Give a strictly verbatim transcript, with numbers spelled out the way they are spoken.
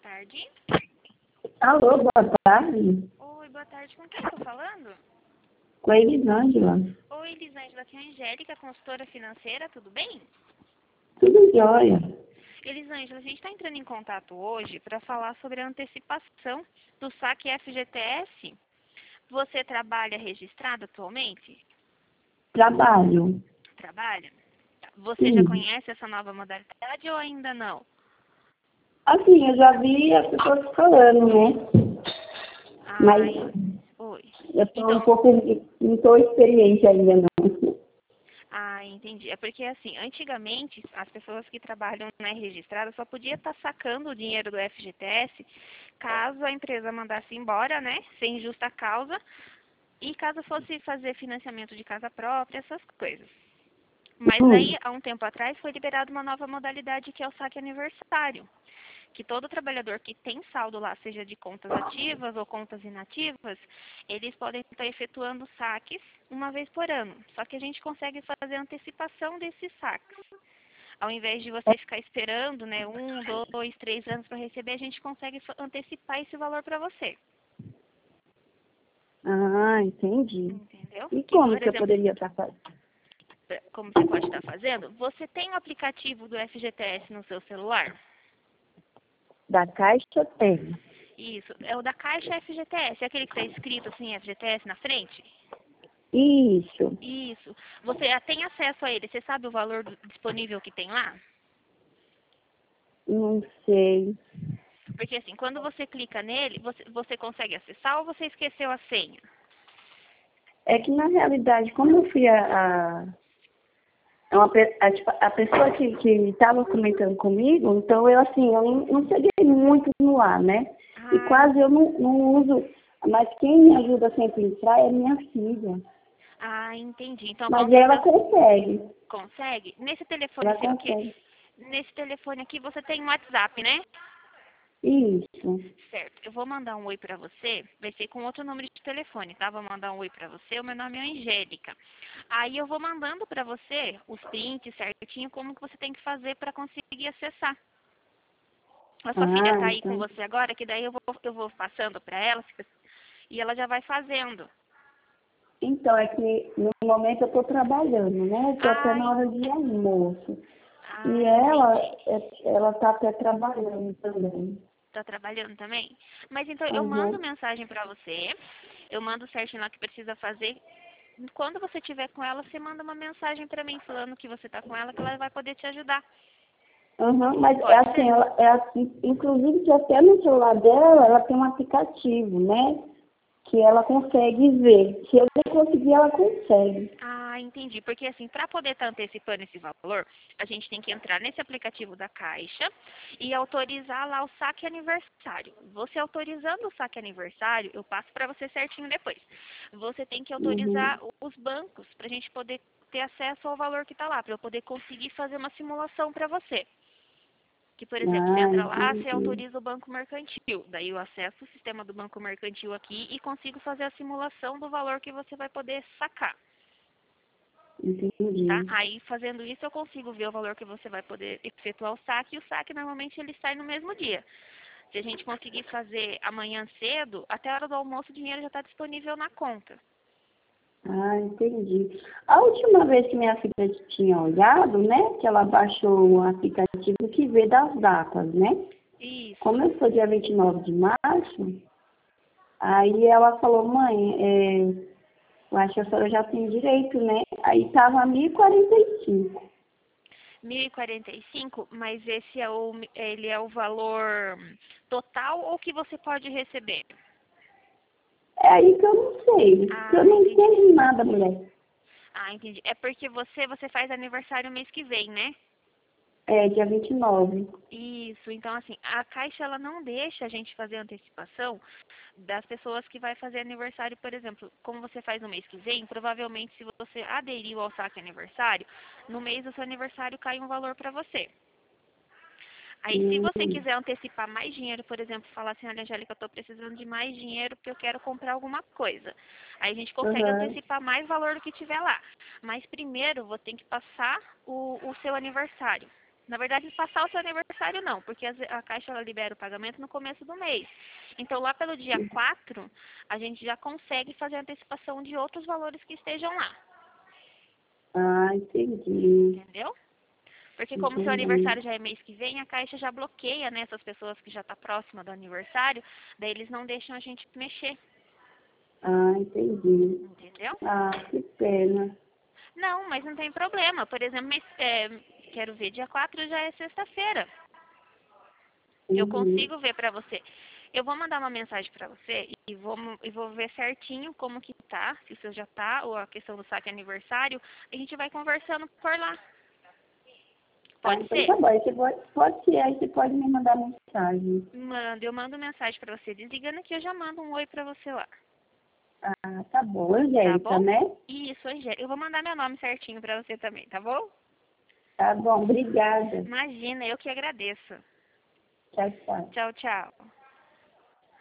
tarde. Alô, boa tarde. Oi, boa tarde. Com quem eu tô falando? Com a Elisângela. Oi, Elisângela, aqui é a Angélica, consultora financeira, tudo bem? Tudo jóia. Elisângela, a gente está entrando em contato hoje para falar sobre a antecipação do saque F G T S. Você trabalha registrado atualmente? Trabalho. Trabalha? Tá. Você já Sim. conhece essa nova modalidade ou ainda não? Assim, eu já vi as pessoas falando, né? Mas Ai, oi. eu estou um Então, pouco, não estou experiente ainda não. ah, entendi. É porque, assim, antigamente, as pessoas que trabalham na registrada só podia estar sacando o dinheiro do F G T S caso a empresa mandasse embora, né, sem justa causa, e caso fosse fazer financiamento de casa própria, essas coisas. Mas Hum. aí, há um tempo atrás, foi liberada uma nova modalidade que é o saque aniversário, que todo trabalhador que tem saldo lá, seja de contas ativas ou contas inativas, eles podem estar efetuando saques uma vez por ano. Só que a gente consegue fazer antecipação desses saques. Ao invés de você ficar esperando, né, um, dois, três anos para receber, a gente consegue antecipar esse valor para você. Ah, entendi. Entendeu? E Que, como por que eu exemplo, poderia estar fazendo? como você pode estar fazendo, você tem o aplicativo do F G T S no seu celular? Da Caixa eu tenho. Isso, é o da Caixa F G T S, é aquele que está escrito assim, F G T S na frente? Isso. Isso. Você já tem acesso a ele, você sabe o valor do- disponível que tem lá? Não sei. Porque assim, quando você clica nele, você, você consegue acessar ou você esqueceu a senha? É que na realidade, como eu fui a, a É uma, pe- a, tipo, a pessoa que que estava comentando comigo, então eu assim, eu não, não cheguei muito no ar, né? E Ah, quase eu não, não uso, mas quem me ajuda sempre a entrar é minha filha. ah, entendi. Então com Mas ela certeza consegue, consegue. Nesse telefone ela seu aqui, consegue. nesse telefone aqui você tem um WhatsApp, né? Isso. Certo. Eu vou mandar um oi pra você. Vai ser com outro número de telefone, tá? Vou mandar um oi pra você. O meu nome é Angélica. Aí eu vou mandando pra você os prints certinho, como que você tem que fazer pra conseguir acessar. A sua filha Ah, tá aí com então. você agora, que daí eu vou, eu vou passando pra ela e ela já vai fazendo. Então, é que no momento eu estou trabalhando, né? Estou até Ah, na en- hora de almoço. E ah, ela, entendi. é- ela está até trabalhando também. Tá trabalhando também? Mas então eu mando Uhum. mensagem pra você. Eu mando certinho lá o que precisa fazer. Quando você tiver com ela, você manda uma mensagem pra mim falando que você tá com ela, que ela vai poder te ajudar. Uhum, mas é Pode assim, ser? ela, é assim, inclusive que até no celular dela, ela tem um aplicativo, né? Que ela consegue ver. Se eu não conseguir, ela consegue. Ah, entendi. Porque assim, para poder estar antecipando esse valor, a gente tem que entrar nesse aplicativo da Caixa e autorizar lá o saque aniversário. Você autorizando o saque aniversário, eu passo para você certinho depois. Você tem que autorizar Uhum. os bancos para a gente poder ter acesso ao valor que está lá, para eu poder conseguir fazer uma simulação para você. Que, por exemplo, você Ah, entra lá, você entendi. autoriza o banco mercantil. Daí eu acesso o sistema do banco mercantil aqui e consigo fazer a simulação do valor que você vai poder sacar. Tá? Entendi. Aí, fazendo isso, eu consigo ver o valor que você vai poder efetuar o saque. E o saque, normalmente, ele sai no mesmo dia. Se a gente conseguir fazer amanhã cedo, até a hora do almoço, o dinheiro já está disponível na conta. Ah, entendi. A última vez que minha filha tinha olhado, né? Que ela baixou um aplicativo que vê das datas, né? Isso. Começou dia vinte e nove de março, aí ela falou, mãe, é, eu acho que a senhora já tem direito, né? Aí tava mil e quarenta e cinco. mil e quarenta e cinco, mas esse é o, ele é o valor total ou que você pode receber? É aí que eu não sei, que eu Ah, não entendi. entendo nada, mulher. Ah, entendi. É porque você, você faz aniversário mês que vem, né? É, dia vinte e nove. Isso, então assim, a Caixa ela não deixa a gente fazer antecipação das pessoas que vai fazer aniversário, por exemplo, como você faz no mês que vem, provavelmente se você aderiu ao saque aniversário, no mês do seu aniversário cai um valor para você. Aí se você Hum, quiser antecipar mais dinheiro, por exemplo, falar assim, olha, Angélica, eu estou precisando de mais dinheiro porque eu quero comprar alguma coisa. Aí a gente consegue aham. antecipar mais valor do que tiver lá. Mas primeiro, vou ter que passar o, o seu aniversário. Na verdade, passar o seu aniversário não, porque as- a Caixa ela libera o pagamento no começo do mês. Então, lá pelo dia quatro, a gente já consegue fazer a antecipação de outros valores que estejam lá. Ah, entendi. Entendeu? Porque como seu Entendi. aniversário já é mês que vem, a Caixa já bloqueia, né, essas pessoas que já estão próximas do aniversário, daí eles não deixam a gente mexer. Ah, entendi. Entendeu? Ah, que pena. Não, mas não tem problema. Por exemplo, mês- é, quero ver, dia quatro já é sexta-feira. Eu Uhum. consigo ver pra você. Eu vou mandar uma mensagem pra você e vou, e vou ver certinho como que tá, se o seu já tá, ou a questão do saque aniversário. A gente vai conversando por lá. Ah, Pode então ser? tá bom. Aí você pode, pode ser, aí você pode me mandar mensagem. Manda, eu mando mensagem pra você. Desligando aqui, eu já mando um oi pra você lá. Ah, tá bom. Tá Angélica, bom? né? Isso, Angélica. Eu vou mandar meu nome certinho pra você também, tá bom? Tá bom, obrigada. Imagina, eu que agradeço. Tchau, tchau. Tchau, tchau.